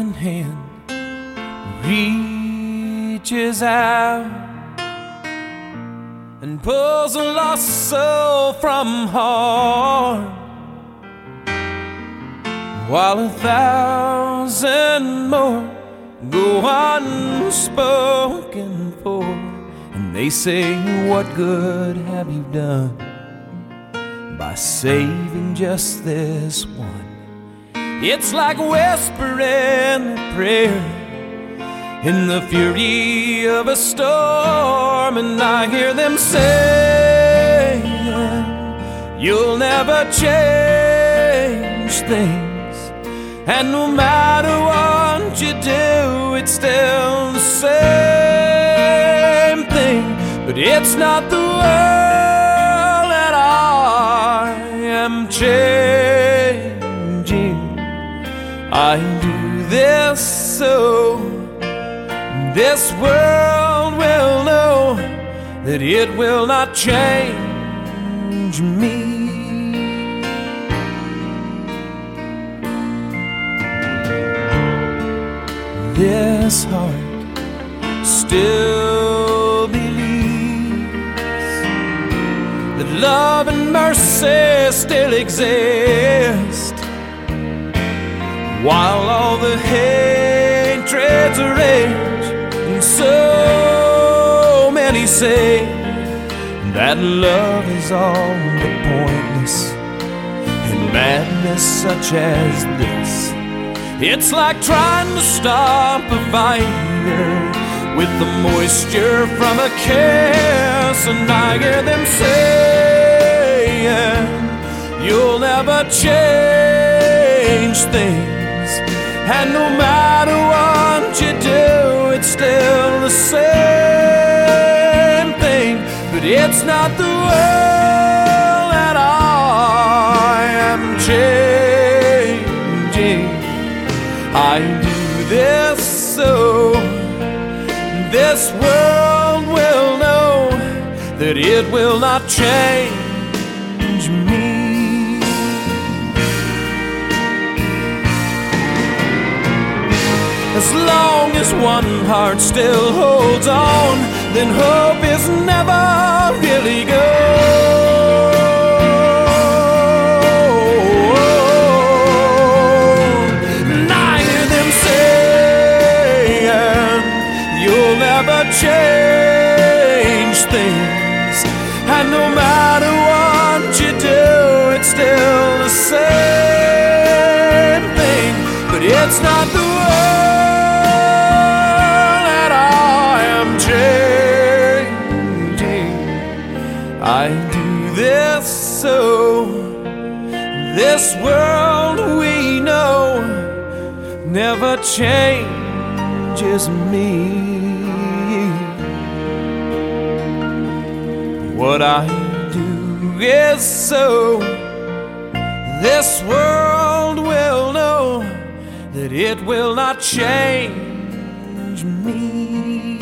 kind hand reaches out and pulls a lost soul from harm, while 1,000 more go unspoken for. And they say, what good have you done by saving just this one? It's like whispering a prayer in the fury of a storm, and I hear them saying, you'll never change things, and no matter what you do, it's still the same thing. But it's not the world that I am changing. I do this so this world will know that it will not change me. This heart still believes that love and mercy still exist, while all the hatreds rage, and so many say that love is all but pointless, and madness such as this, it's like trying to stop a fire with the moisture from a kiss. And I hear them saying, you'll never change things, and no matter what you do, it's still the same thing. But it's not the world that I am changing. I do this so this world will know that it will not change me. As long as one heart still holds on, then hope is never really gone. Never change things, and no matter what you do, it's still the same thing. But it's not the world that I am changing. I do this so this world we know never changes me. What I do is so this world will know that it will not change me.